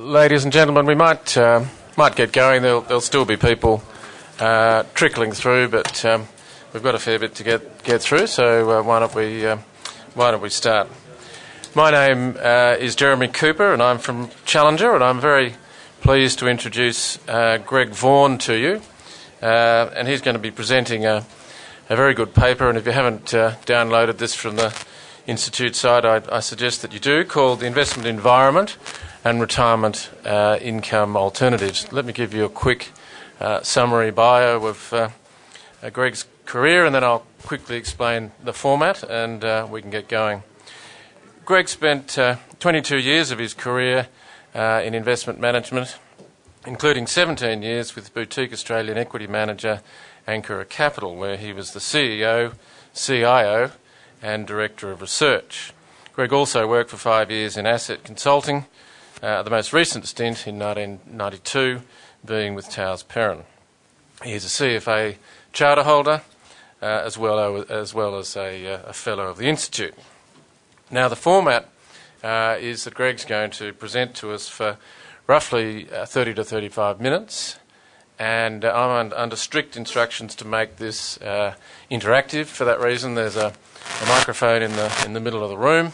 Ladies and gentlemen, we might get going. There'll still be people trickling through, but we've got a fair bit to get through. So why don't we start? My name is Jeremy Cooper, and I'm from Challenger, and I'm very pleased to introduce Greg Vaughan to you. And he's going to be presenting a very good paper. And if you haven't downloaded this from the Institute site, I suggest that you do, called The Investment Environment and Retirement Income Alternatives. Let me give you a quick summary bio of Greg's career, and then I'll quickly explain the format, and we can get going. Greg spent 22 years of his career in investment management, including 17 years with boutique Australian equity manager Ankura Capital, where he was the CEO, CIO and Director of Research. Greg also worked for 5 years in asset consulting, the most recent stint in 1992 being with Towers Perrin. He is a CFA charter holder as well as a fellow of the Institute. Now, the format is that Greg's going to present to us for roughly 30 to 35 minutes, and I'm under strict instructions to make this interactive. For that reason, there's a microphone in the middle of the room.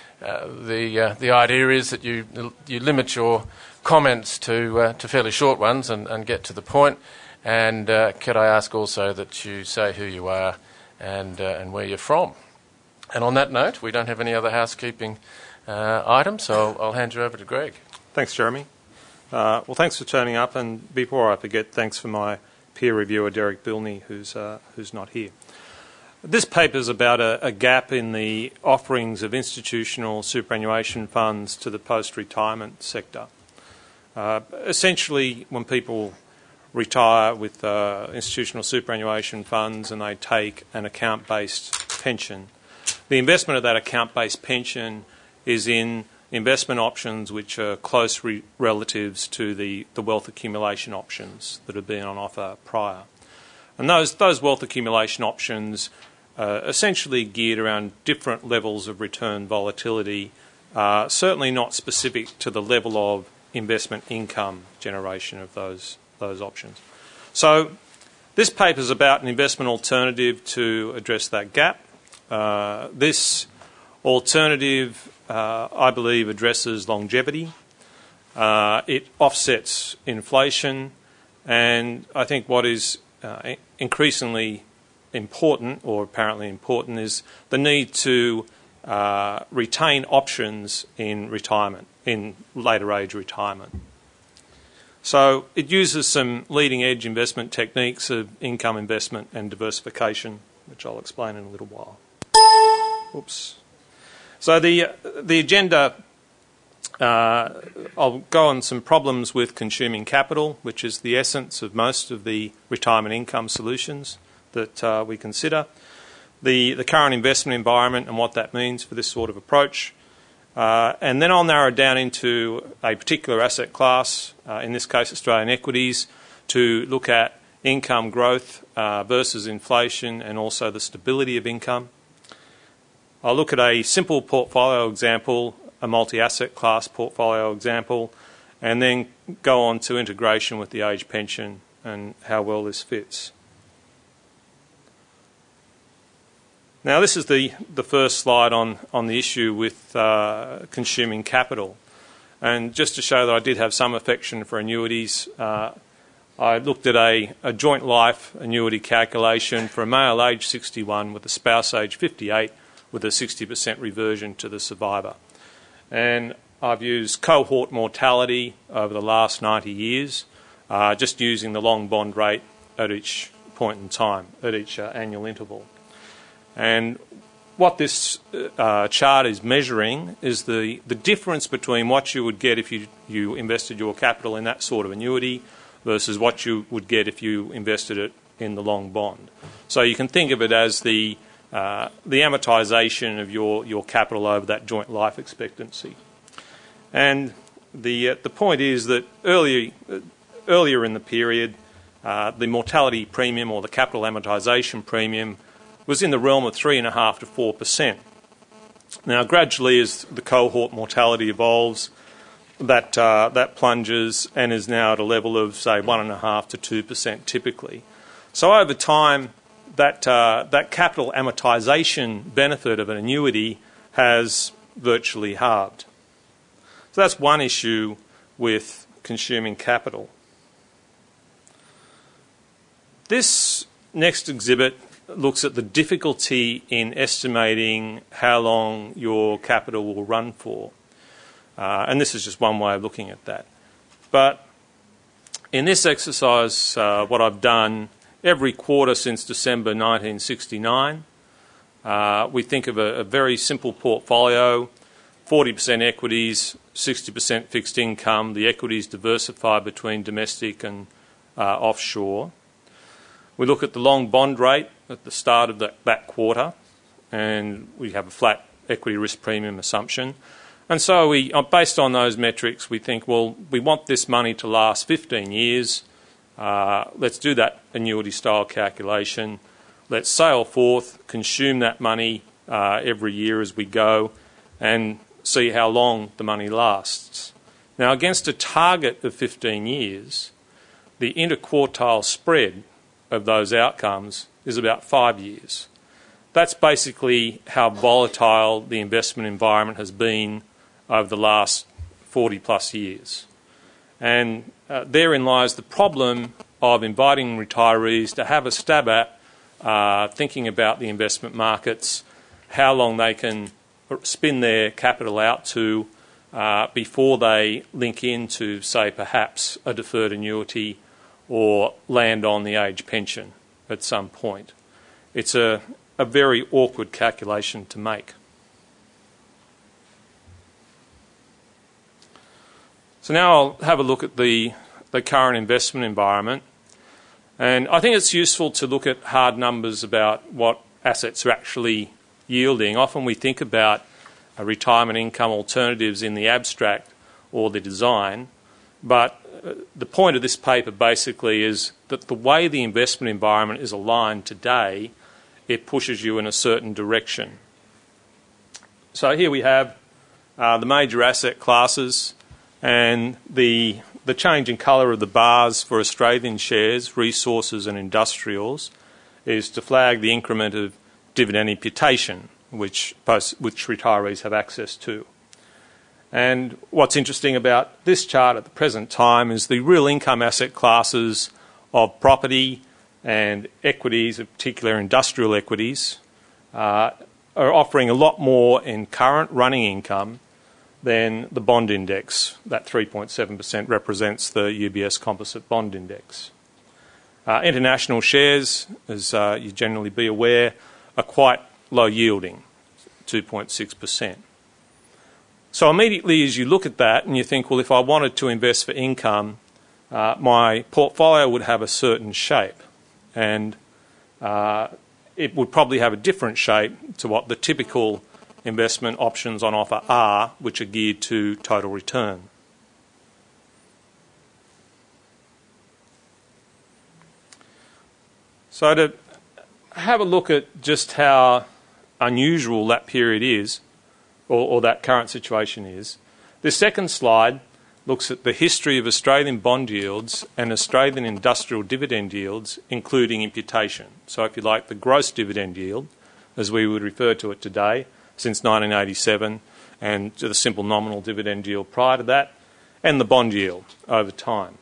The idea is that you limit your comments to fairly short ones and get to the point. And could I ask also that you say who you are and where you're from? And on that note, we don't have any other housekeeping items, so I'll hand you over to Greg. Thanks, Jeremy. Well, thanks for turning up, and before I forget, thanks for my peer reviewer, Derek Bilney, who's not here. This paper is about a gap in the offerings of institutional superannuation funds to the post-retirement sector. Essentially, when people retire with institutional superannuation funds and they take an account-based pension, the investment of that account-based pension is in investment options which are close relatives to the wealth accumulation options that have been on offer prior. And those wealth accumulation options essentially geared around different levels of return volatility, certainly not specific to the level of investment income generation of those options. So this paper is about an investment alternative to address that gap. This alternative, I believe, addresses longevity. It offsets inflation, and I think what is increasingly important, or apparently important, is the need to retain options in retirement, in later age retirement. So it uses some leading edge investment techniques of income investment and diversification, which I'll explain in a little while. Oops. So the agenda, I'll go on some problems with consuming capital, which is the essence of most of the retirement income solutions that we consider, the current investment environment and what that means for this sort of approach, and then I'll narrow down into a particular asset class, in this case Australian equities, to look at income growth versus inflation and also the stability of income. I'll look at a simple portfolio example, a multi-asset class portfolio example, and then go on to integration with the age pension and how well this fits. Now, this is the first slide on the issue with consuming capital. And just to show that I did have some affection for annuities, I looked at a joint life annuity calculation for a male aged 61 with a spouse aged 58 with a 60% reversion to the survivor. And I've used cohort mortality over the last 90 years, just using the long bond rate at each point in time, at each annual interval. And what this chart is measuring is the difference between what you would get if you invested your capital in that sort of annuity versus what you would get if you invested it in the long bond. So you can think of it as the amortisation of your capital over that joint life expectancy. And the point is that earlier in the period, the mortality premium or the capital amortisation premium was in the realm of 3.5% to 4%. Now, gradually, as the cohort mortality evolves, that plunges and is now at a level of, say, 1.5% to 2% typically. So over time, that capital amortisation benefit of an annuity has virtually halved. So that's one issue with consuming capital. This next exhibit looks at the difficulty in estimating how long your capital will run for. And this is just one way of looking at that. But in this exercise, what I've done every quarter since December 1969, we think of a very simple portfolio, 40% equities, 60% fixed income. The equities diversify between domestic and offshore. We look at the long bond rate at the start of that quarter, and we have a flat equity risk premium assumption. And so based on those metrics, we think, well, we want this money to last 15 years. Let's do that annuity-style calculation. Let's sail forth, consume that money every year as we go, and see how long the money lasts. Now, against a target of 15 years, the interquartile spread of those outcomes is about 5 years. That's basically how volatile the investment environment has been over the last 40 plus years. And therein lies the problem of inviting retirees to have a stab at thinking about the investment markets, how long they can spin their capital out to before they link into, say, perhaps a deferred annuity or land on the age pension at some point. It's a very awkward calculation to make. So now I'll have a look at the current investment environment. And I think it's useful to look at hard numbers about what assets are actually yielding. Often we think about retirement income alternatives in the abstract or the design, but the point of this paper basically is that the way the investment environment is aligned today, it pushes you in a certain direction. So here we have the major asset classes, and the change in colour of the bars for Australian shares, resources and industrials, is to flag the increment of dividend imputation, which retirees have access to. And what's interesting about this chart at the present time is the real income asset classes of property and equities, in particular industrial equities, are offering a lot more in current running income than the bond index. That 3.7% represents the UBS Composite Bond Index. International shares, as you generally be aware, are quite low yielding, 2.6%. So immediately as you look at that and you think, well, if I wanted to invest for income, my portfolio would have a certain shape, and it would probably have a different shape to what the typical investment options on offer are, which are geared to total return. So to have a look at just how unusual that period is, or that current situation is, this second slide looks at the history of Australian bond yields and Australian industrial dividend yields, including imputation. So if you like, the gross dividend yield, as we would refer to it today, since 1987, and to the simple nominal dividend yield prior to that, and the bond yield over time.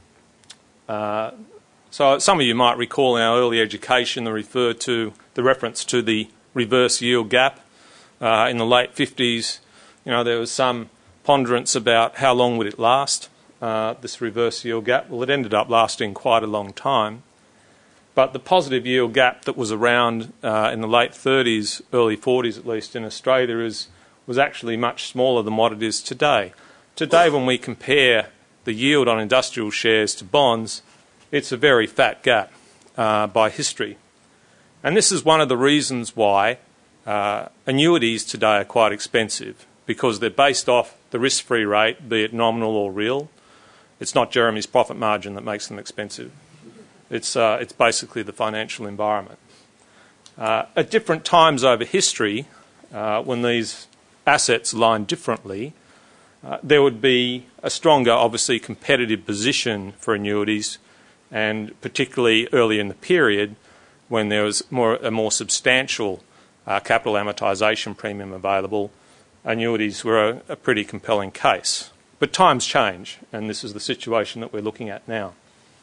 So some of you might recall in our early education the reference to the reverse yield gap. In the late 50s, there was some ponderance about how long would it last, this reverse yield gap. Well, it ended up lasting quite a long time. But the positive yield gap that was around in the late 30s, early 40s at least in Australia was actually much smaller than what it is today. Today, when we compare the yield on industrial shares to bonds, it's a very fat gap by history. And this is one of the reasons why annuities today are quite expensive, because they're based off the risk-free rate, be it nominal or real. It's not Jeremy's profit margin that makes them expensive. It's basically the financial environment. At different times over history, when these assets align differently, there would be a stronger, obviously, competitive position for annuities, and particularly early in the period when there was a more substantial capital amortisation premium available, annuities were a pretty compelling case. But times change, and this is the situation that we're looking at now.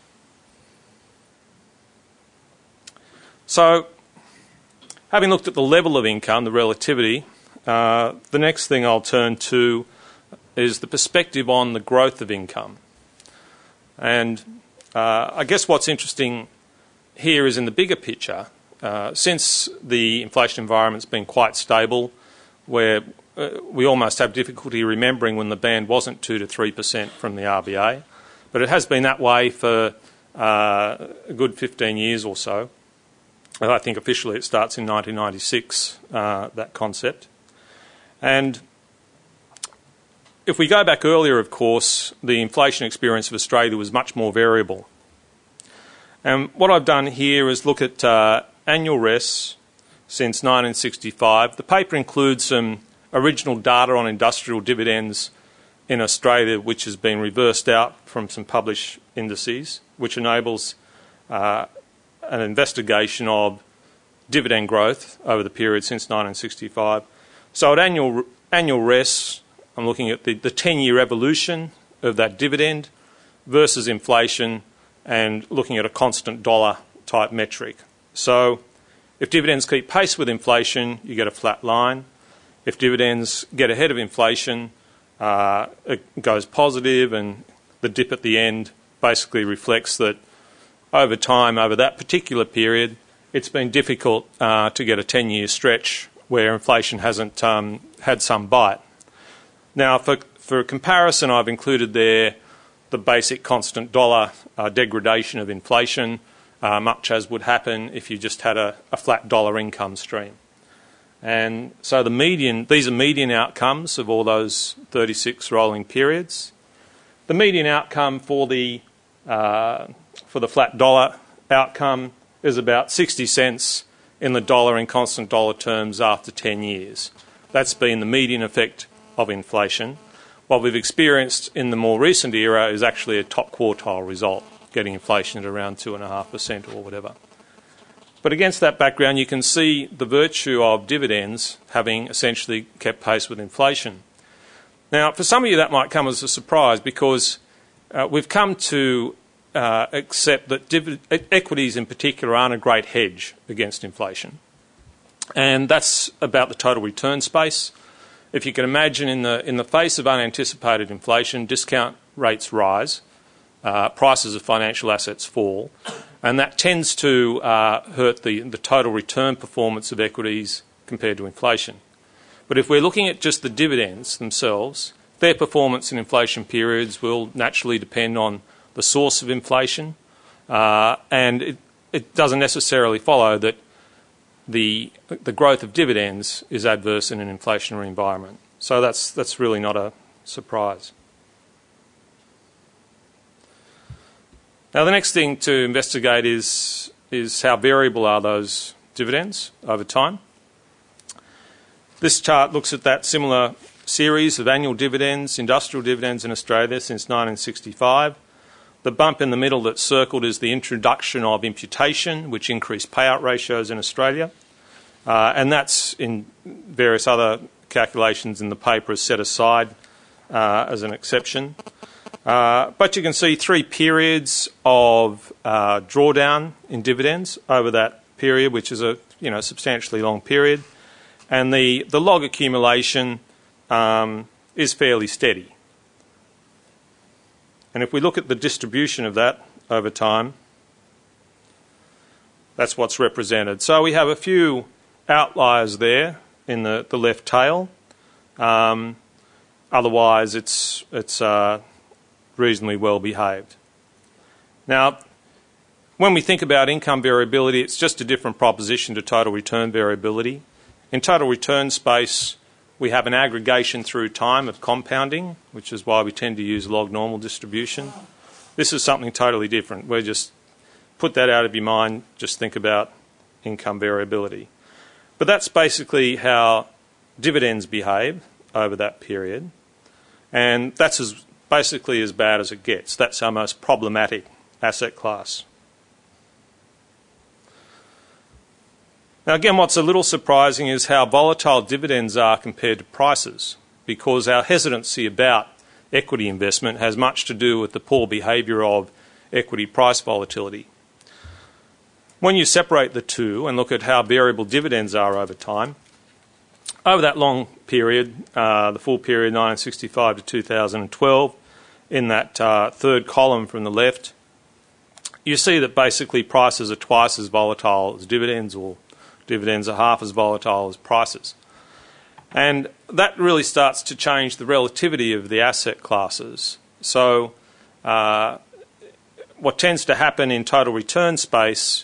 So, having looked at the level of income, the relativity, the next thing I'll turn to is the perspective on the growth of income. And I guess what's interesting here is in the bigger picture, since the inflation environment's been quite stable, where we almost have difficulty remembering when the band wasn't 2 to 3% from the RBA, but it has been that way for a good 15 years or so. And I think officially it starts in 1996, that concept. And if we go back earlier, of course, the inflation experience of Australia was much more variable. And what I've done here is look at annual RES since 1965. The paper includes some original data on industrial dividends in Australia, which has been reversed out from some published indices, which enables an investigation of dividend growth over the period since 1965. So at annual RES, I'm looking at the 10-year evolution of that dividend versus inflation and looking at a constant dollar type metric. So if dividends keep pace with inflation, you get a flat line. If dividends get ahead of inflation, it goes positive, and the dip at the end basically reflects that over time, over that particular period, it's been difficult to get a 10-year stretch where inflation hasn't had some bite. Now, for comparison, I've included there the basic constant dollar degradation of inflation, much as would happen if you just had a flat dollar income stream. And so these are median outcomes of all those 36 rolling periods. The median outcome for the flat dollar outcome is about 60 cents in the dollar in constant dollar terms after 10 years. That's been the median effect of inflation. What we've experienced in the more recent era is actually a top quartile result, getting inflation at around 2.5% or whatever. But against that background, you can see the virtue of dividends having essentially kept pace with inflation. Now, for some of you that might come as a surprise, because we've come to accept that equities in particular aren't a great hedge against inflation. And that's about the total return space. If you can imagine, in the face of unanticipated inflation, discount rates rise, prices of financial assets fall, and that tends to hurt the total return performance of equities compared to inflation. But if we're looking at just the dividends themselves, their performance in inflation periods will naturally depend on the source of inflation, and it doesn't necessarily follow that the growth of dividends is adverse in an inflationary environment. So that's really not a surprise. Now, the next thing to investigate is how variable are those dividends over time. This chart looks at that similar series of annual dividends, industrial dividends in Australia since 1965. The bump in the middle that's circled is the introduction of imputation, which increased payout ratios in Australia. And that's in various other calculations in the paper is set aside as an exception. But you can see 3 periods of drawdown in dividends over that period, which is a substantially long period. And the log accumulation is fairly steady. And if we look at the distribution of that over time, that's what's represented. So we have a few outliers there in the left tail. Otherwise, it's reasonably well behaved. Now, when we think about income variability, it's just a different proposition to total return variability. In total return space, we have an aggregation through time of compounding, which is why we tend to use log normal distribution. This is something totally different. We're just put that out of your mind, just think about income variability. But that's basically how dividends behave over that period. And that's basically as bad as it gets. That's our most problematic asset class. Now again, what's a little surprising is how volatile dividends are compared to prices, because our hesitancy about equity investment has much to do with the poor behaviour of equity price volatility. When you separate the two and look at how variable dividends are over time, over that long period, the full period 1965 to 2012, in that third column from the left, you see that basically prices are twice as volatile as dividends, or dividends are half as volatile as prices. And that really starts to change the relativity of the asset classes. So what tends to happen in total return space,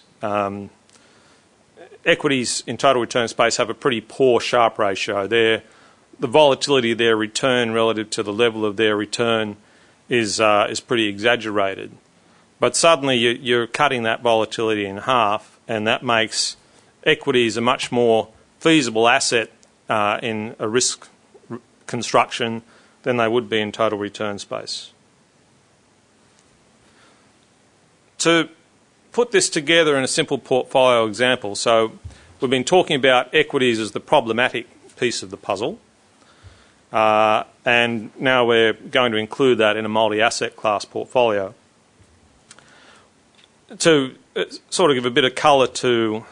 equities in total return space have a pretty poor Sharpe ratio. The volatility of their return relative to the level of their return is pretty exaggerated. But suddenly you're cutting that volatility in half, and that makes equities a much more feasible asset in a risk construction than they would be in total return space. To put this together in a simple portfolio example, so we've been talking about equities as the problematic piece of the puzzle, and now we're going to include that in a multi-asset class portfolio. To sort of give a bit of colour to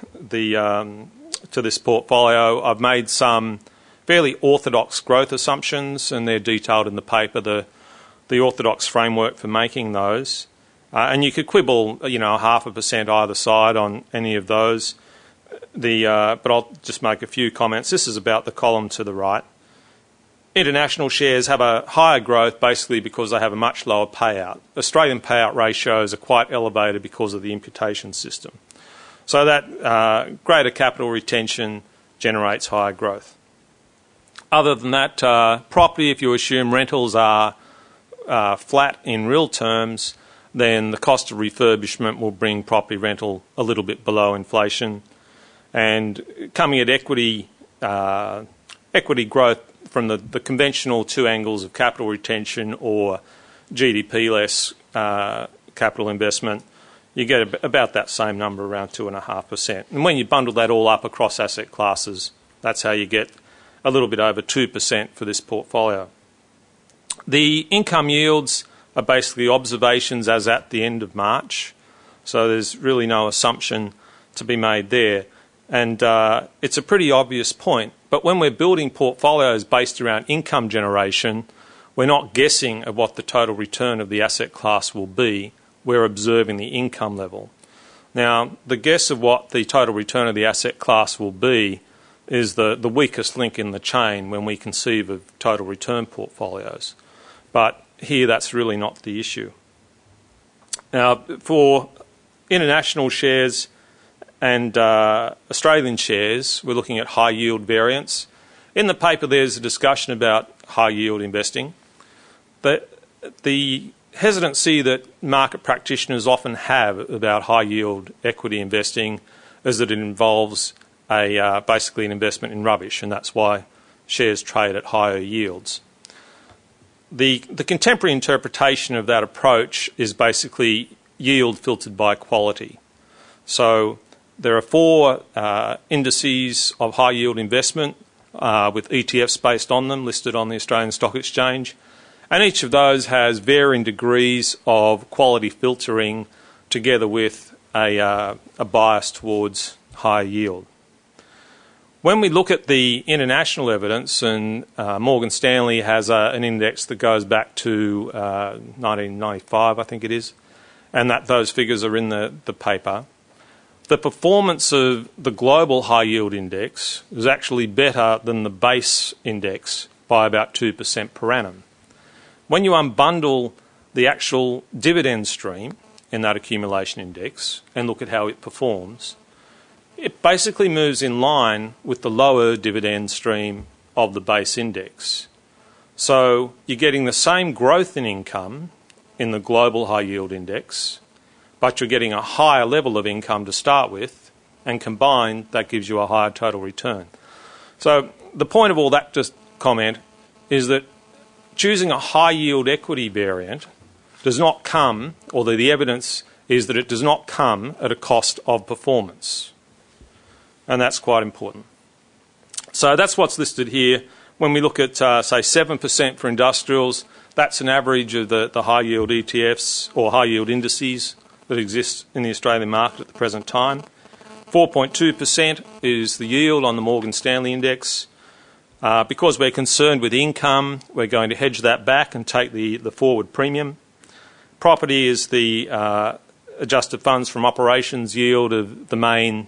this portfolio, I've made some fairly orthodox growth assumptions, and they're detailed in the paper, the orthodox framework for making those. And you could quibble, 0.5% either side on any of those. But I'll just make a few comments. This is about the column to the right. International shares have a higher growth basically because they have a much lower payout. Australian payout ratios are quite elevated because of the imputation system. So that greater capital retention generates higher growth. Other than that, property, if you assume rentals are flat in real terms, then the cost of refurbishment will bring property rental a little bit below inflation. And coming at equity growth from the conventional two angles of capital retention or GDP less capital investment, you get about that same number, around 2.5%. And when you bundle that all up across asset classes, that's how you get a little bit over 2% for this portfolio. The income yields are basically observations as at the end of March, so there's really no assumption to be made there. And it's a pretty obvious point, but when we're building portfolios based around income generation, we're not guessing at what the total return of the asset class will be, we're observing the income level. Now, the guess of what the total return of the asset class will be is the weakest link in the chain when we conceive of total return portfolios. But here that's really not the issue. Now, for international shares and Australian shares, we're looking at high yield variance. In the paper there's a discussion about high yield investing, but the hesitancy that market practitioners often have about high yield equity investing is that it involves basically an investment in rubbish, and that's why shares trade at higher yields. The contemporary interpretation of that approach is basically yield filtered by quality. So there are 4 indices of high yield investment with ETFs based on them, listed on the Australian Stock Exchange, and each of those has varying degrees of quality filtering together with a bias towards high yield. When we look at the international evidence, and Morgan Stanley has an index that goes back to 1995, I think it is, and that those figures are in the paper, the performance of the global high yield index is actually better than the base index by about 2% per annum. When you unbundle the actual dividend stream in that accumulation index and look at how it performs, it basically moves in line with the lower dividend stream of the base index. So you're getting the same growth in income in the global high yield index, but you're getting a higher level of income to start with, and combined that gives you a higher total return. So the point of all that just comment is that choosing a high-yield equity variant does not come, or the evidence is that it does not come at a cost of performance. And that's quite important. So that's what's listed here. When we look at, say, 7% for industrials, that's an average of the high-yield ETFs or high-yield indices that exist in the Australian market at the present time. 4.2% is the yield on the Morgan Stanley index. Because we're concerned with income, we're going to hedge that back and take the forward premium. Property is the adjusted funds from operations yield of the main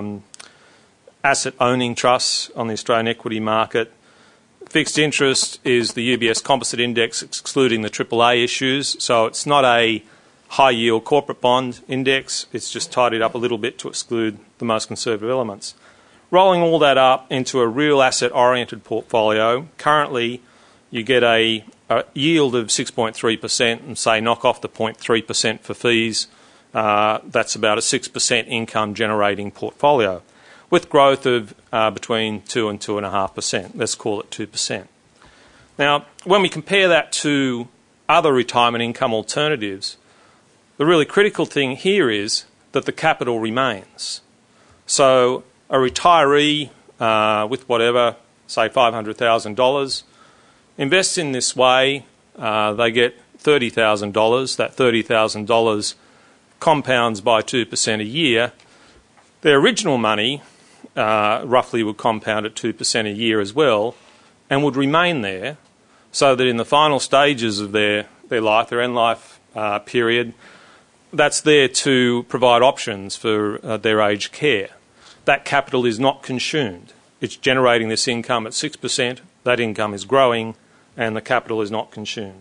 asset owning trusts on the Australian equity market. Fixed interest is the UBS composite index excluding the AAA issues, so it's not a high yield corporate bond index, it's just tidied up a little bit to exclude the most conservative elements. Rolling all that up into a real asset oriented portfolio, currently you get a yield of 6.3% and say knock off the 0.3% for fees, that's about a 6% income generating portfolio, with growth of between 2 and 2.5%. Let's call it 2%. Now, when we compare that to other retirement income alternatives, the really critical thing here is that the capital remains. So a retiree with whatever, say $500,000, invests in this way, they get $30,000. That $30,000 compounds by 2% a year. Their original money roughly would compound at 2% a year as well and would remain there so that in the final stages of their life, their end life period, that's there to provide options for their aged care. That capital is not consumed. It's generating this income at 6%, that income is growing, and the capital is not consumed.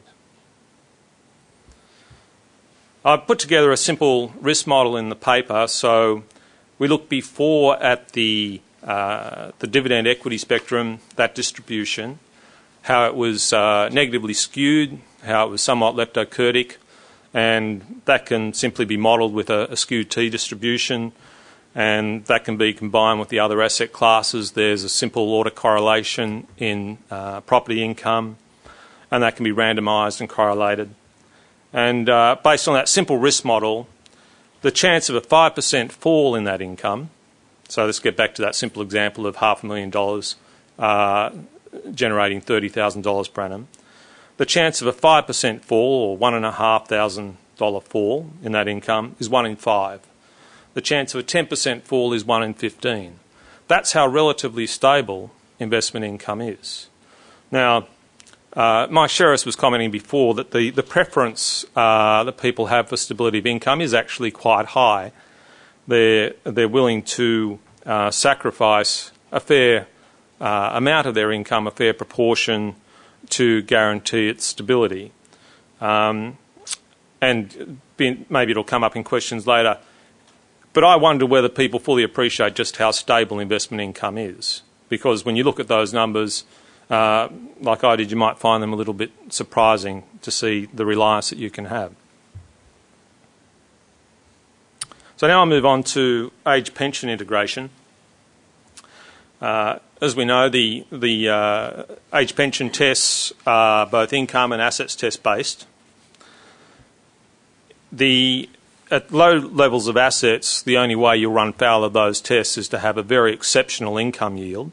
I've put together a simple risk model in the paper. So we look before at the dividend equity spectrum, that distribution, how it was negatively skewed, how it was somewhat leptokurtic, and that can simply be modelled with a skewed T distribution, and that can be combined with the other asset classes. There's a simple autocorrelation in property income, and that can be randomised and correlated. And based on that simple risk model, the chance of a 5% fall in that income, so let's get back to that simple example of $500,000 generating $30,000 per annum, the chance of a 5% fall or $1,500 fall in that income is 1 in 5. The chance of a 10% fall is 1 in 15. That's how relatively stable investment income is. Now, Mike Sherris was commenting before that the preference that people have for stability of income is actually quite high. They're willing to sacrifice a fair amount of their income, a fair proportion, to guarantee its stability. And maybe it'll come up in questions later. But I wonder whether people fully appreciate just how stable investment income is. Because when you look at those numbers, like I did, you might find them a little bit surprising to see the reliance that you can have. So now I'll move on to age pension integration. As we know, the age pension tests are both income and assets test based. At low levels of assets, the only way you'll run foul of those tests is to have a very exceptional income yield.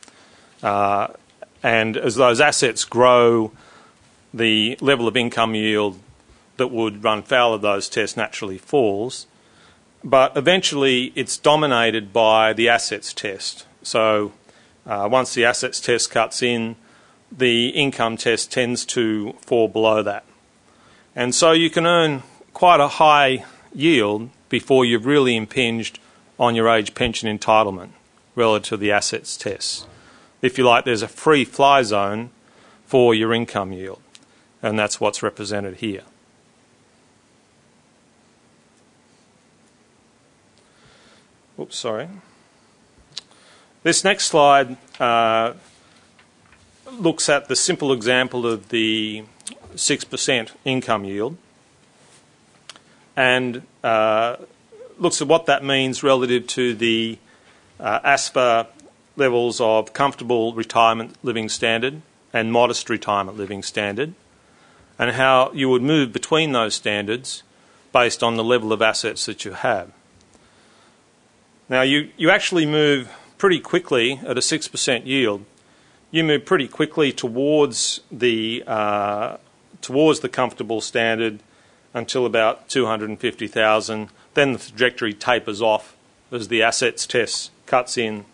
And as those assets grow, the level of income yield that would run foul of those tests naturally falls. But eventually it's dominated by the assets test. So once the assets test cuts in, the income test tends to fall below that. And so you can earn quite a high yield before you've really impinged on your age pension entitlement relative to the assets test. If you like, there's a free fly zone for your income yield, and that's what's represented here. Oops, sorry. This next slide looks at the simple example of the 6% income yield and looks at what that means relative to the ASFA levels of comfortable retirement living standard and modest retirement living standard, and how you would move between those standards based on the level of assets that you have. Now, you actually move pretty quickly at a 6% yield. You move pretty quickly towards the comfortable standard until about 250,000. Then the trajectory tapers off as the assets test cuts in.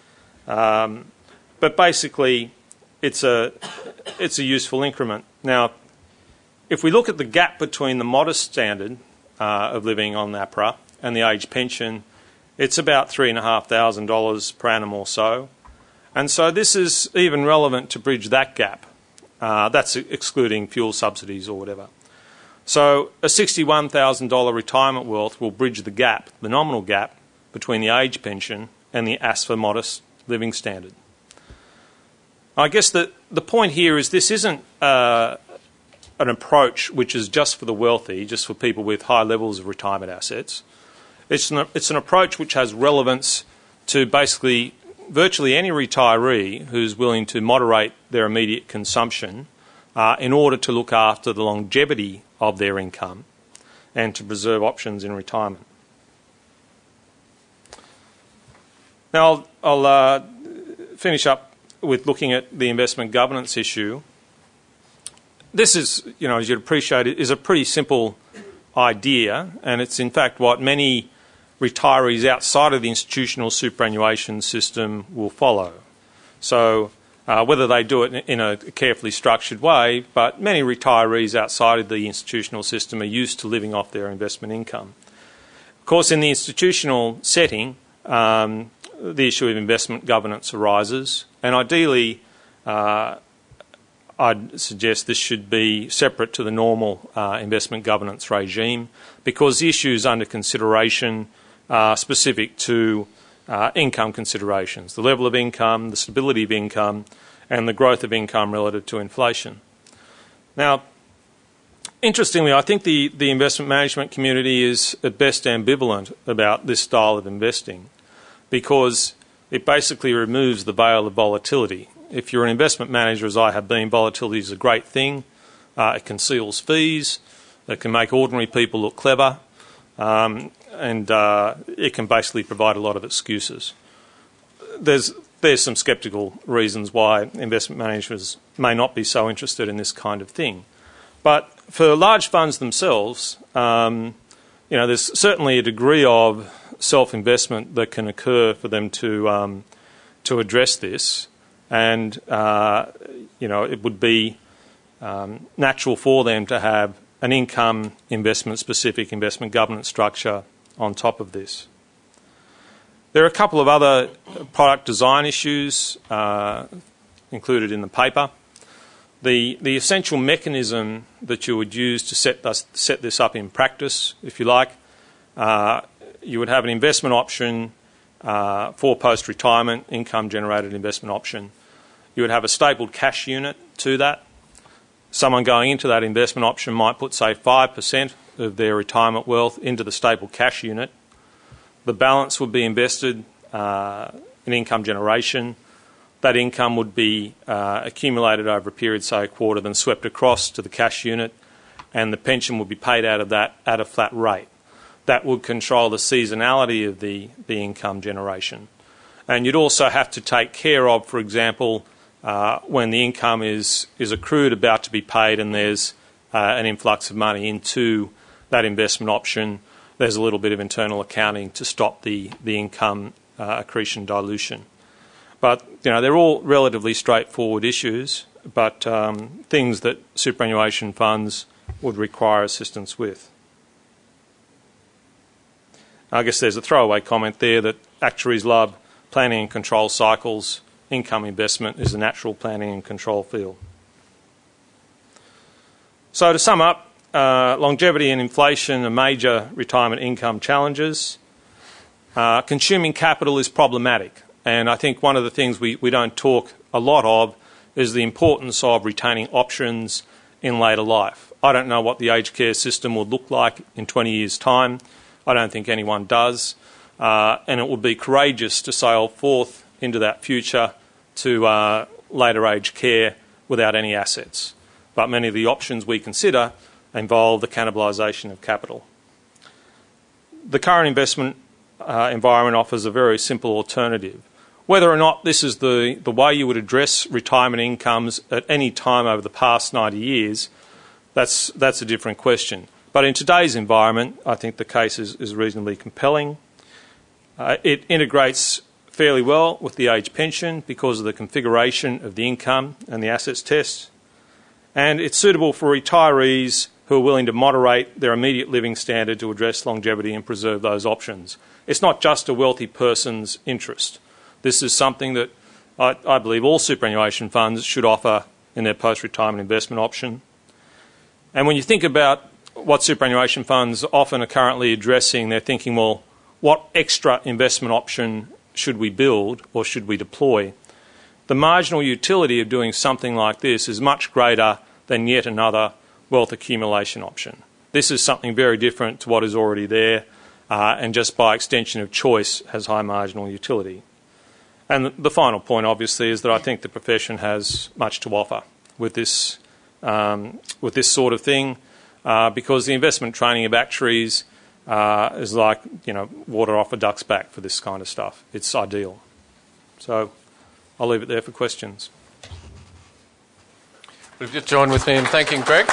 But basically, it's a useful increment. Now, if we look at the gap between the modest standard of living on APRA and the age pension, it's about $3,500 per annum or so. And so this is even relevant to bridge that gap. That's excluding fuel subsidies or whatever. So a $61,000 retirement wealth will bridge the gap, the nominal gap, between the age pension and the ASFA modest living standard. I guess the point here is this isn't an approach which is just for the wealthy, just for people with high levels of retirement assets. It's an approach which has relevance to basically virtually any retiree who's willing to moderate their immediate consumption in order to look after the longevity of their income and to preserve options in retirement. Now, I'll finish up with looking at the investment governance issue. This is, as you'd appreciate, is a pretty simple idea, and it's in fact what many retirees outside of the institutional superannuation system will follow. So whether they do it in a carefully structured way, but many retirees outside of the institutional system are used to living off their investment income. Of course, in the institutional setting, the issue of investment governance arises, and ideally I'd suggest this should be separate to the normal investment governance regime, because the issues under consideration are specific to income considerations, the level of income, the stability of income, and the growth of income relative to inflation. Now, interestingly, I think the investment management community is at best ambivalent about this style of investing, because it basically removes the veil of volatility. If you're an investment manager, as I have been, volatility is a great thing. It conceals fees. It can make ordinary people look clever. And it can basically provide a lot of excuses. There's some sceptical reasons why investment managers may not be so interested in this kind of thing. But for large funds themselves, there's certainly a degree of self-investment that can occur for them to address this, and it would be natural for them to have an income investment-specific investment governance structure on top of this. There are a couple of other product design issues included in the paper. The essential mechanism that you would use to set this up in practice, if you like, you would have an investment option for post-retirement, income-generated investment option. You would have a stapled cash unit to that. Someone going into that investment option might put, say, 5% of their retirement wealth into the stapled cash unit. The balance would be invested in income generation. That income would be accumulated over a period, say a quarter, then swept across to the cash unit, and the pension would be paid out of that at a flat rate. That would control the seasonality of the income generation. And you'd also have to take care of, for example, when the income is accrued, about to be paid, and there's an influx of money into that investment option, there's a little bit of internal accounting to stop the income accretion dilution. But they're all relatively straightforward issues, but things that superannuation funds would require assistance with. I guess there's a throwaway comment there that actuaries love planning and control cycles. Income investment is a natural planning and control field. So to sum up, longevity and inflation are major retirement income challenges. Consuming capital is problematic, and I think one of the things we don't talk a lot of is the importance of retaining options in later life. I don't know what the aged care system will look like in 20 years' time. I don't think anyone does, and it would be courageous to sail forth into that future to later age care without any assets. But many of the options we consider involve the cannibalisation of capital. The current investment environment offers a very simple alternative. Whether or not this is the way you would address retirement incomes at any time over the past 90 years, that's a different question. But in today's environment, I think the case is reasonably compelling. It integrates fairly well with the age pension because of the configuration of the income and the assets test. And it's suitable for retirees who are willing to moderate their immediate living standard to address longevity and preserve those options. It's not just a wealthy person's interest. This is something that I believe all superannuation funds should offer in their post-retirement investment option. And when you think about what superannuation funds often are currently addressing, they're thinking, well, what extra investment option should we build or should we deploy? The marginal utility of doing something like this is much greater than yet another wealth accumulation option. This is something very different to what is already there and just by extension of choice has high marginal utility. And the final point, obviously, is that I think the profession has much to offer with this sort of thing because the investment training of actuaries is like, water off a duck's back for this kind of stuff. It's ideal. So I'll leave it there for questions. We've just joined with me in thanking Greg.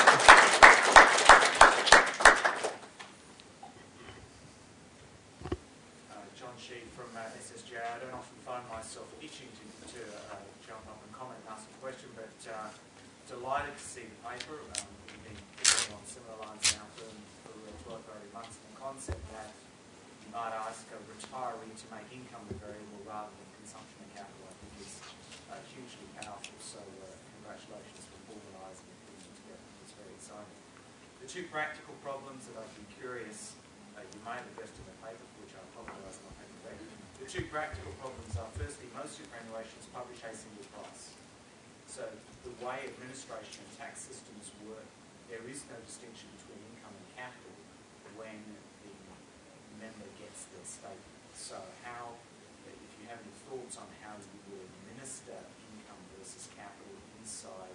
John Sheed from SSJ. I don't often find myself itching to jump up and comment and ask a question, but delighted to see the paper. We've been thinking on similar lines now for 12 or 18 months. The concept that you might ask a retiree to make income a variable rather than consumption of capital, I think is hugely powerful. So congratulations for formalising and putting it together. It's very exciting. The two practical problems that I'd be curious, you may have addressed in the paper, for which I apologise not having read. The two practical problems are, firstly, most superannuations publish a single price. So the way administration and tax systems work, there is no distinction between income and capital when the member gets their statement. So how, if you have any thoughts on how you will administer income versus capital inside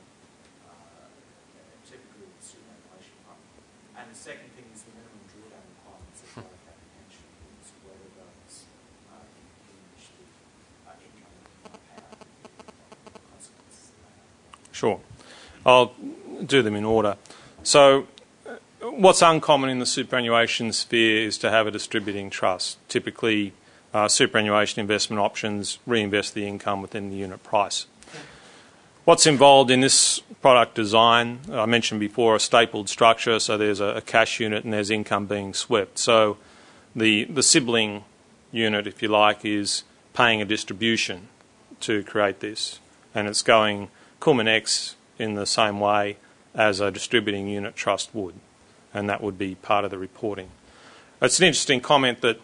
typically the superannuation fund. And the second thing is the minimum drawdown requirements of lifetime pension, is whether those diminish the income payout consequences. Sure. I'll do them in order. So what's uncommon in the superannuation sphere is to have a distributing trust. Typically, superannuation investment options reinvest the income within the unit price. What's involved in this product design? I mentioned before a stapled structure, so there's a cash unit and there's income being swept. So the sibling unit, if you like, is paying a distribution to create this, and it's going cum and ex in the same way as a distributing unit trust would, and that would be part of the reporting. It's an interesting comment that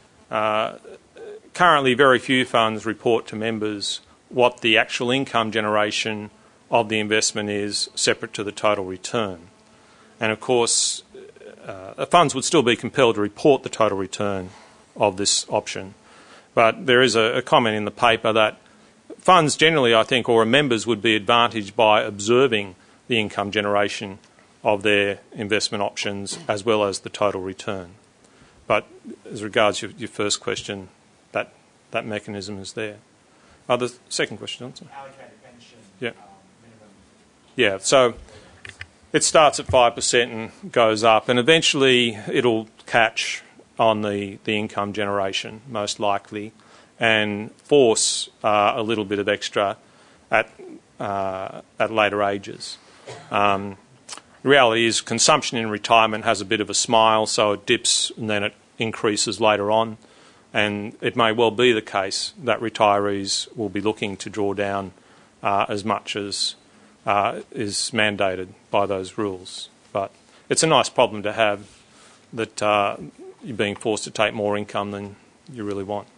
currently very few funds report to members what the actual income generation of the investment is separate to the total return. And of course, funds would still be compelled to report the total return of this option. But there is a comment in the paper that funds generally, I think, or members would be advantaged by observing the income generation of their investment options as well as the total return. But as regards your first question, that mechanism is there. The second question, Johnson? Allocated pension minimum. Yeah, so it starts at 5% and goes up, and eventually it'll catch on the income generation, most likely, and force a little bit of extra at later ages. The reality is consumption in retirement has a bit of a smile, so it dips and then it increases later on. And it may well be the case that retirees will be looking to draw down as much as is mandated by those rules. But it's a nice problem to have that you're being forced to take more income than you really want.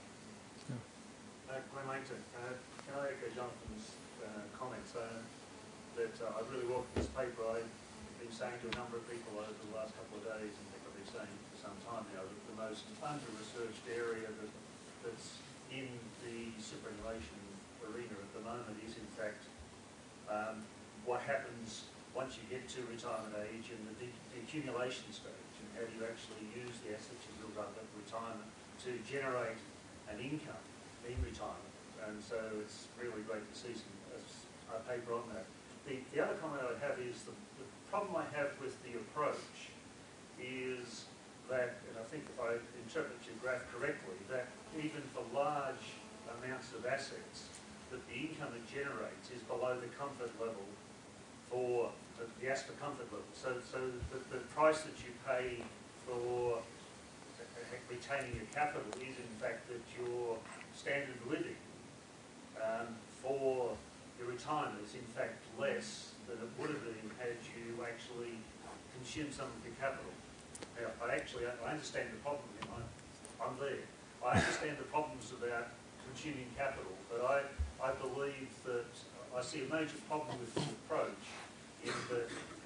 Glenn Langton, can I echo Jonathan's comments that I really welcome this paper. I've been saying to a number of people over the last couple of days, and I think I've been saying for some time now, that the most under-researched area that's in the superannuation arena at the moment is, in fact, what happens once you get to retirement age and the accumulation stage, and how do you actually use the assets you build up at retirement to generate an income in retirement. And so it's really great to see a paper on that. The other comment I have is the problem I have with the approach is that, and I think if I interpret your graph correctly, that even for large amounts of assets, that the income it generates is below the comfort level for the ASPA comfort level. So the price that you pay for retaining your capital is in fact that your standard of living for your retirement is in fact less than it would have been had you actually consumed some of your capital. Now, I understand the problem. I'm there. I understand the problems about consuming capital, but I believe that I see a major problem with this approach in that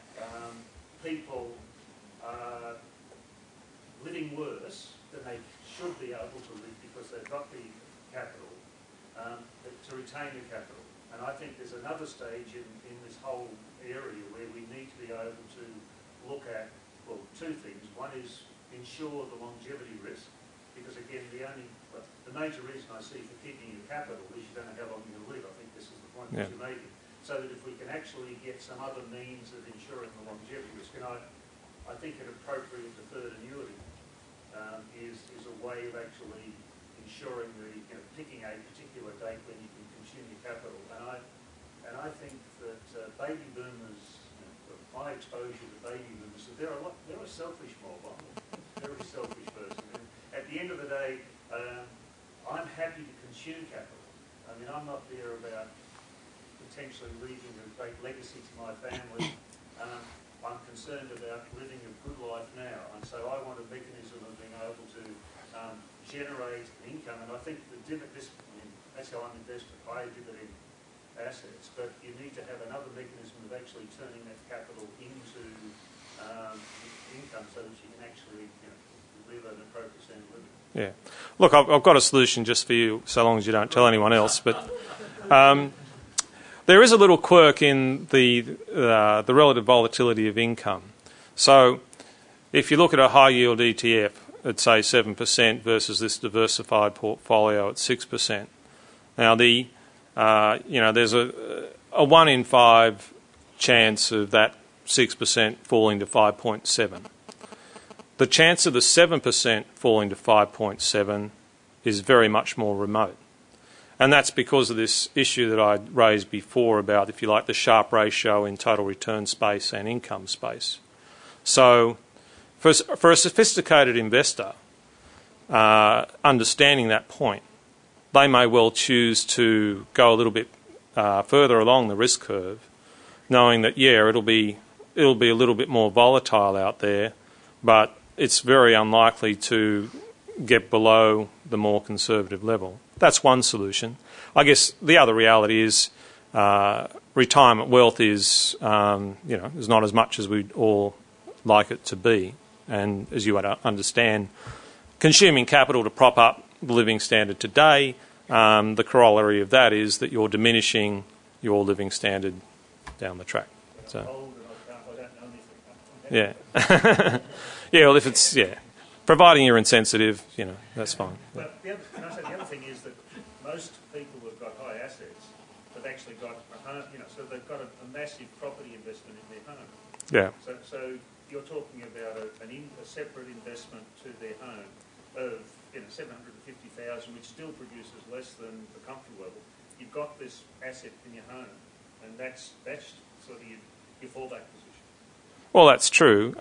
people are living worse than they should be able to live because they've got the capital to retain the capital. And I think there's another stage in this whole area where we need to be able to look at, well, two things. One is ensure the longevity risk, because again, the major reason I see for keeping your capital is you don't know how long you're going to live. I think this is the point that you're making. So that if we can actually get some other means of ensuring the longevity risk, and I think an appropriate deferred annuity is a way of actually ensuring picking a particular date when you can consume your capital. And I think that baby boomers, my exposure to baby boomers, they're a selfish mob. I'm a very selfish person. And at the end of the day, I'm happy to consume capital. I mean, I'm not there about potentially leaving a great legacy to my family. I'm concerned about living a good life now, and so I want a mechanism of being able to generate an income. And I think that's how I'm invested. I dividend assets, but you need to have another mechanism of actually turning that capital into income so that you can actually live an appropriate standard of living. Yeah. Look, I've got a solution just for you, so long as you don't tell anyone else. But there is a little quirk in the relative volatility of income. So if you look at a high-yield ETF at, say, 7% versus this diversified portfolio at 6%, now there's a 1 in 5 chance of that 6% falling to 5.7. The chance of the 7% falling to 5.7 is very much more remote. And that's because of this issue that I raised before about, if you like, the Sharpe ratio in total return space and income space. So for a sophisticated investor, understanding that point, they may well choose to go a little bit further along the risk curve, knowing that, it'll be a little bit more volatile out there, but it's very unlikely to get below the more conservative level. That's one solution. I guess the other reality is retirement wealth is not as much as we'd all like it to be. And as you understand, consuming capital to prop up the living standard today, the corollary of that is that you're diminishing your living standard down the track. So, I don't know anything. yeah. Yeah, well, if it's, providing you're insensitive, that's fine. But the other thing is that most people who've got high assets have actually got a home, so they've got a massive property investment in their home. Yeah. So you're talking about a separate investment to their home of $750,000, which still produces less than the comfort level. You've got this asset in your home, and that's sort of your fallback position. Well, that's true.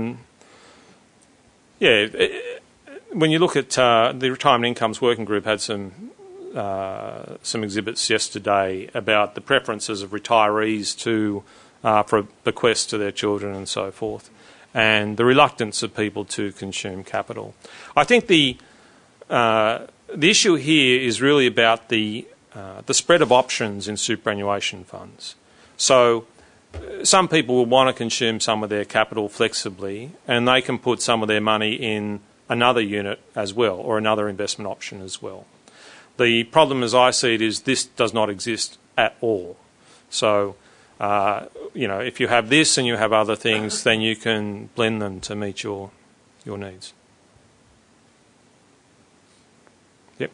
When you look at the Retirement Incomes Working Group had some exhibits yesterday about the preferences of retirees for bequests to their children and so forth, and the reluctance of people to consume capital. I think the issue here is really about the spread of options in superannuation funds. So some people will want to consume some of their capital flexibly, and they can put some of their money in another unit as well, or another investment option as well. The problem as I see it is this does not exist at all. So if you have this and you have other things, then you can blend them to meet your needs. Yep.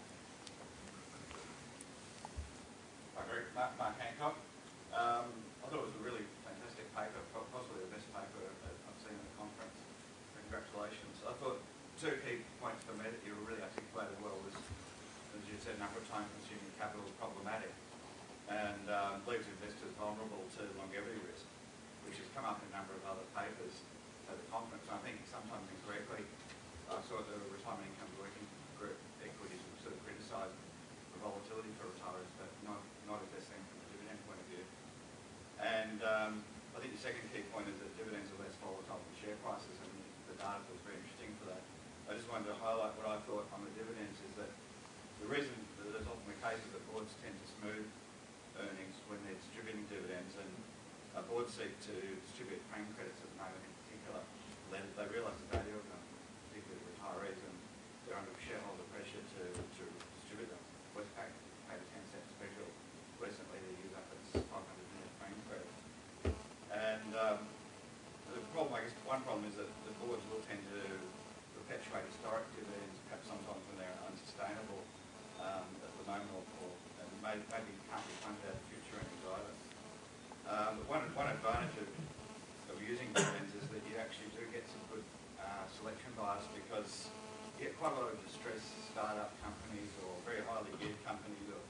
Mark Hancock. I thought it was a really fantastic paper, possibly the best paper I've seen at the conference. Congratulations. I thought two key points for me that you really articulated well was, as you said, a number of times consuming capital is problematic and leaves investors vulnerable to longevity risk, which has come up in a number of other papers at the conference. And I think sometimes incorrectly, I saw the Retirement Income Working Group equities sort of criticised the volatility for retirees, but not as they're seen from a dividend point of view. And I think the second key point is that dividends are less volatile than share prices, and the data was very interesting for that. I just wanted to highlight what I thought on the dividends is that the reason that there's often the case is that boards tend to smooth earnings when they're distributing dividends, and boards seek to distribute franking credits at the moment in particular. They realise the value of them, particularly retirees, and they're under shareholder pressure to distribute them. Westpac paid a 10-cent special recently to use up its 500 million franking credits. And the problem, I guess, one problem is that the boards will tend to perpetuate historic dividends, perhaps sometimes when they're unsustainable at the moment, or maybe can't be funded out of future earnings either. But one advantage of using dividends is that you actually do get some good selection bias, because you get quite a lot of distressed startup companies or very highly geared companies or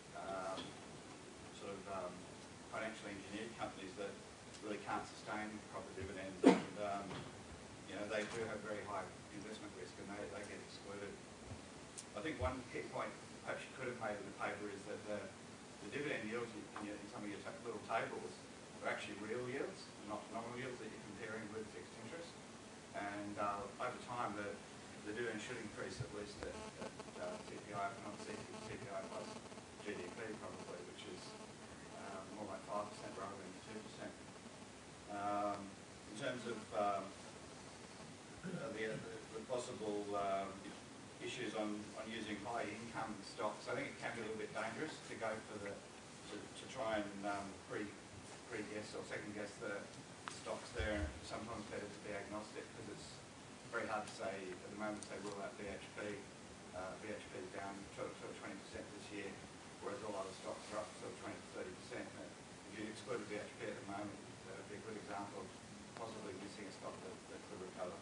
financially engineered companies that really can't sustain proper dividends, and they do have very high investment risk, and they get excluded. I think one key point perhaps you could have made in the paper is that the dividend yields in some of your little tables are actually real yields, not nominal yields that you're comparing with fixed interest. And over time, the dividend should increase at least at CPI, not CPI plus GDP probably, which is more like 5% rather than 2%. In terms of the possible issues on using high income stocks, I think it can be a little bit dangerous to go for to try and pre-guess or second guess the stocks there. Sometimes better to be agnostic, because it's very hard to say at the moment, say rule out BHP. BHP is down sort of 20% this year, whereas all other stocks are up sort of 20 to 30%. If you excluded BHP at the moment, that would be a good example of possibly missing a stock that could recover.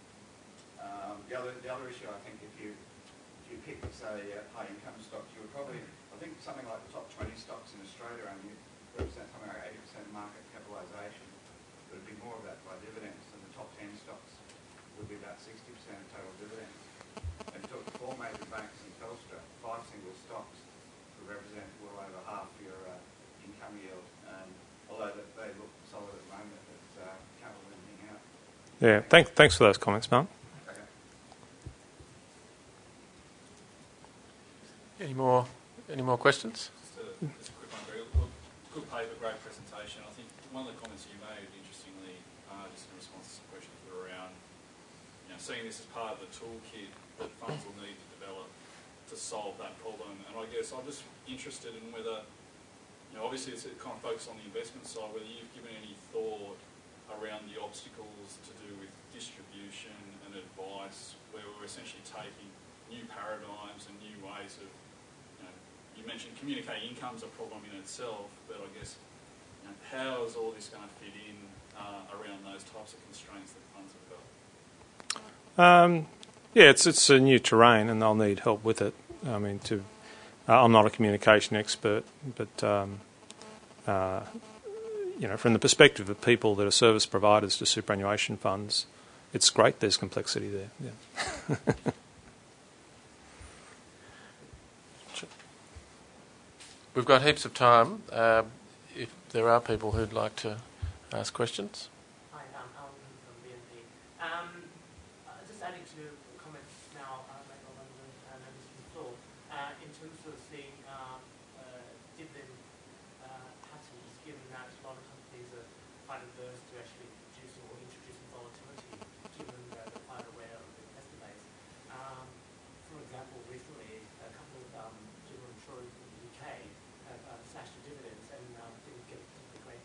The other issue, I think, if you pick, say, high income stocks, you would probably, I think something like the top 20 stocks in Australia only represent something like 80% market capitalisation. It would be more of that by dividends, and the top 10 stocks would be about 60% of total dividends. And you took 4 major banks and Telstra, 5 single stocks would represent well over half your income yield. And although they look solid at the moment, it can't rule anything out. Yeah, thanks for those comments, Mark. Any more questions? Just a quick one, Greg. Good paper, great presentation. I think one of the comments you made, interestingly, just in response to some questions that were around, seeing this as part of the toolkit that funds will need to develop to solve that problem. And I guess I'm just interested in whether, obviously it's kind of focused on the investment side, whether you've given any thought around the obstacles to do with distribution and advice, where we're essentially taking new paradigms and new ways of, you mentioned communicating income's a problem in itself, but I guess, how is all this going to fit in around those types of constraints that funds have got? Yeah, it's a new terrain, and they'll need help with it. I mean, I'm not a communication expert, but from the perspective of people that are service providers to superannuation funds, it's great. There's complexity there. Yeah. We've got heaps of time. If there are people who'd like to ask questions. Hi, I'm Alan from BNP. Just adding to comments now made by London and Mr. Thor, in terms of seeing dividend patterns, given that a lot of companies are quite averse to actually producing or introducing volatility, given that they're quite aware of the investor base. For example, recently, a couple of general insurers in the UK have slashed the dividends and didn't get a particularly great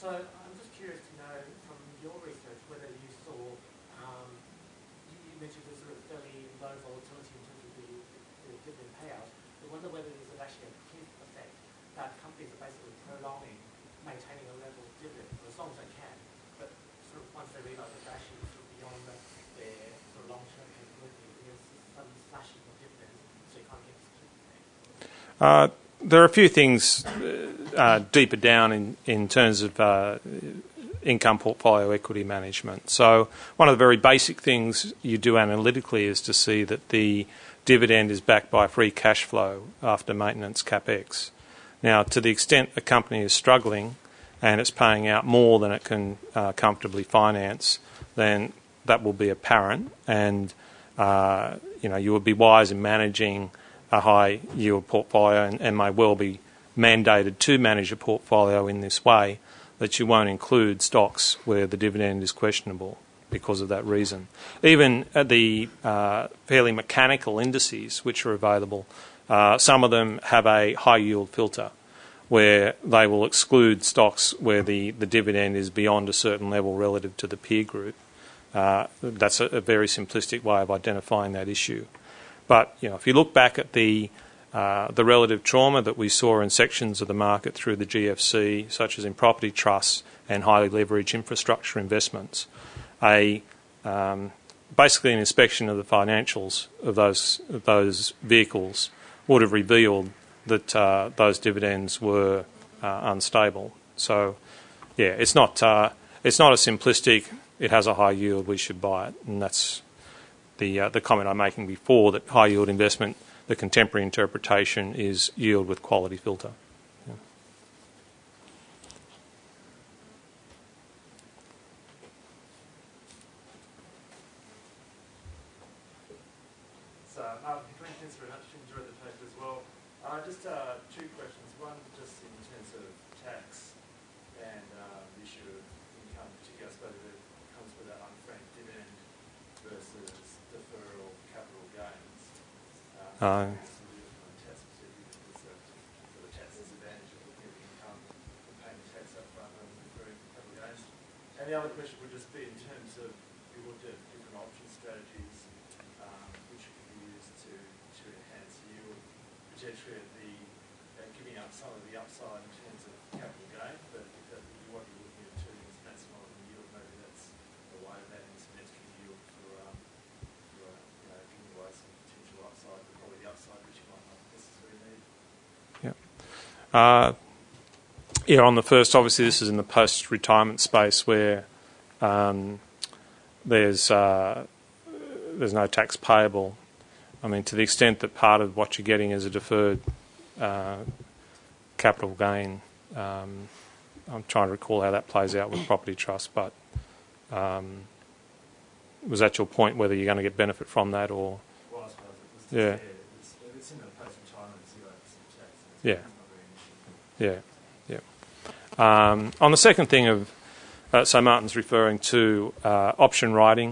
So I'm just curious to know from your research whether you saw, you mentioned there's sort of fairly low volatility in terms of the dividend payout. I wonder whether there's actually a cliff effect that companies are basically prolonging, maintaining a level of dividend for as long as they can, but sort of once they realise that they're actually sort of beyond their sort of long-term capability, there's some slashing of dividends, so you can't get this cliff effect. There are a few things deeper down in terms of income portfolio equity management. So one of the very basic things you do analytically is to see that the dividend is backed by free cash flow after maintenance capex. Now, to the extent a company is struggling and it's paying out more than it can comfortably finance, then that will be apparent, and you would be wise in managing a high yield portfolio and may well be mandated to manage a portfolio in this way, that you won't include stocks where the dividend is questionable because of that reason. Even the fairly mechanical indices which are available, some of them have a high yield filter where they will exclude stocks where the dividend is beyond a certain level relative to the peer group. That's a very simplistic way of identifying that issue. But if you look back at the relative trauma that we saw in sections of the market through the GFC, such as in property trusts and highly leveraged infrastructure investments, basically an inspection of the financials of those vehicles would have revealed that those dividends were unstable. So, yeah, it's not a simplistic. It has a high yield, we should buy it, and that's the comment I'm making before, that high yield investment, the contemporary interpretation is yield with quality filter. Yeah. So, thanks very much. Enjoyed the paper as well. Just two questions. One, just in terms of tax and the issue of income, particularly I suppose it comes with that unfranked dividend versus deferral capital gains. The tax disadvantage of looking at the income and paying the tax up front rather than deferring capital gains. And the other question would just be in terms of, we looked at different option strategies which could be used to enhance yield, potentially at giving up some of the upside in terms of capital gain, but what you're looking at too is maximising yield. Maybe that's a way of adding some extra yield for giving away some potential upside, but probably the upside which you might not necessarily need. Yeah, on the first, obviously this is in the post-retirement space where there's no tax payable. I mean, to the extent that part of what you're getting is a deferred capital gain, I'm trying to recall how that plays out with property trust, but was that your point, whether you're going to get benefit from that or? Well, I suppose it was it's in the post-retirement 0% tax. Yeah. It's not very initial. Yeah. On the second thing of, so Martin's referring to option writing.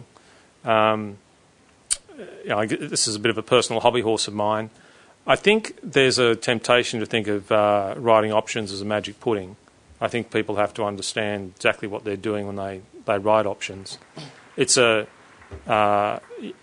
This is a bit of a personal hobby horse of mine. I think there's a temptation to think of writing options as a magic pudding. I think people have to understand exactly what they're doing when they write options. It's from a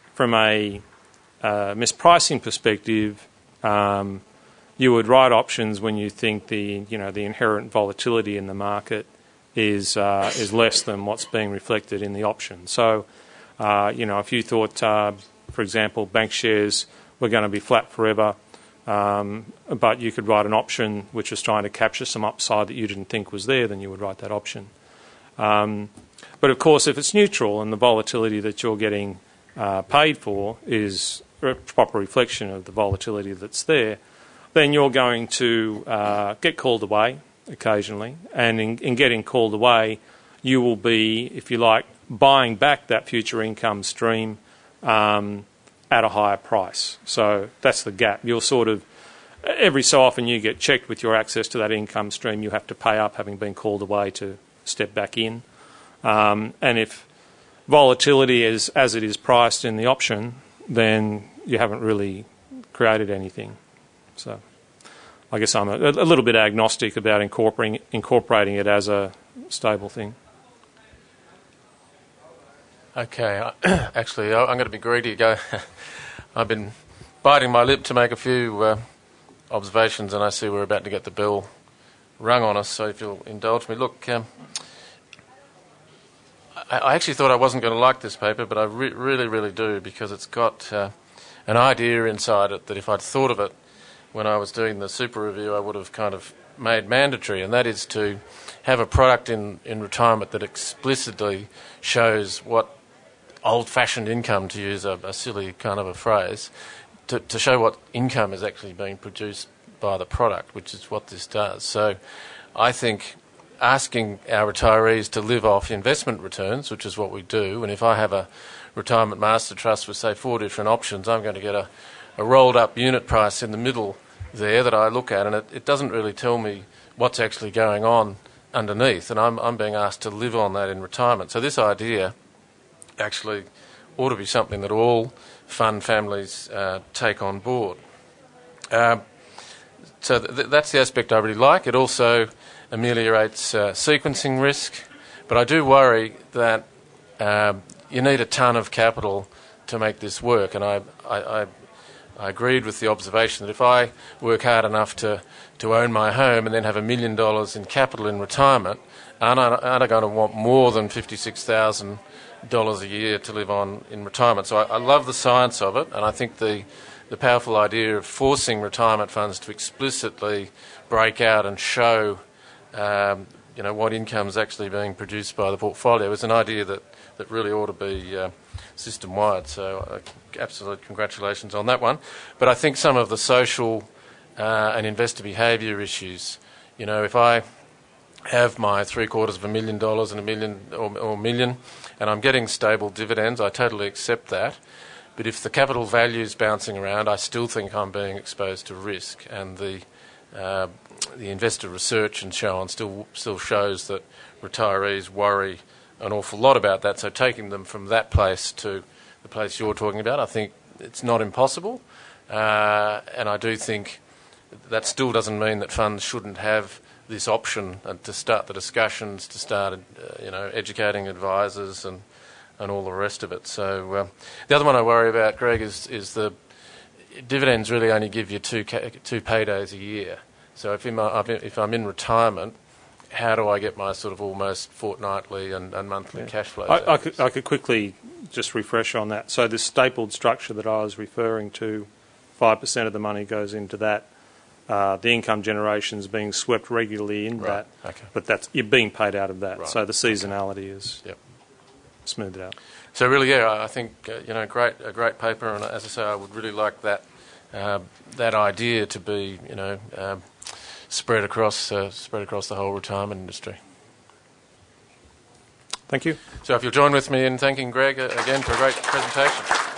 mispricing perspective, you would write options when you think the inherent volatility in the market is less than what's being reflected in the option. So, if you thought, for example, bank shares were going to be flat forever, but you could write an option which was trying to capture some upside that you didn't think was there, then you would write that option. But of course, if it's neutral and the volatility that you're getting paid for is a proper reflection of the volatility that's there, then you're going to get called away occasionally. And in getting called away, you will be, if you like, buying back that future income stream at a higher price. So that's the gap. You'll sort of, every so often you get checked with your access to that income stream. You have to pay up, having been called away, to step back in. And if volatility is as it is priced in the option, then you haven't really created anything. So I guess I'm a little bit agnostic about incorporating it as a stable thing. Okay, actually, I'm going to be greedy. I've been biting my lip to make a few observations, and I see we're about to get the bell rung on us, so if you'll indulge me. Look, I actually thought I wasn't going to like this paper, but I really, really do, because it's got an idea inside it that if I'd thought of it when I was doing the super review, I would have kind of made mandatory, and that is to have a product in retirement that explicitly shows what old-fashioned income, to use a silly kind of a phrase, to show what income is actually being produced by the product, which is what this does. So I think asking our retirees to live off investment returns, which is what we do, and if I have a retirement master trust with, say, 4 different options, I'm going to get a rolled-up unit price in the middle there that I look at, and it doesn't really tell me what's actually going on underneath, and I'm being asked to live on that in retirement. So this idea actually ought to be something that all fund families take on board. So that's the aspect I really like. It also ameliorates sequencing risk, but I do worry that you need a ton of capital to make this work, and I agreed with the observation that if I work hard enough to own my home and then have $1 million in capital in retirement, aren't I going to want more than $56,000 a year to live on in retirement? So I love the science of it, and I think the powerful idea of forcing retirement funds to explicitly break out and show what income is actually being produced by the portfolio is an idea that really ought to be system-wide. So absolute congratulations on that one. But I think some of the social and investor behaviour issues, if I have my $750,000 and $1 million or $1 million and I'm getting stable dividends, I totally accept that. But if the capital value is bouncing around, I still think I'm being exposed to risk, and the investor research and so on still shows that retirees worry an awful lot about that. So taking them from that place to the place you're talking about, I think it's not impossible, and I do think that still doesn't mean that funds shouldn't have this option to start the discussions, to start educating advisors and all the rest of it. So the other one I worry about, Greg, is the dividends really only give you two paydays a year. So if I'm in retirement, how do I get my sort of almost fortnightly and monthly cash flows? I could quickly just refresh on that. So this stapled structure that I was referring to, 5% of the money goes into that. The income generation is being swept regularly in that, but you're being paid out of that. Right. So the seasonality is smoothed out. So really, I think a great paper, and as I say, I would really like that idea to be spread across the whole retirement industry. Thank you. So if you'll join with me in thanking Greg again for a great presentation.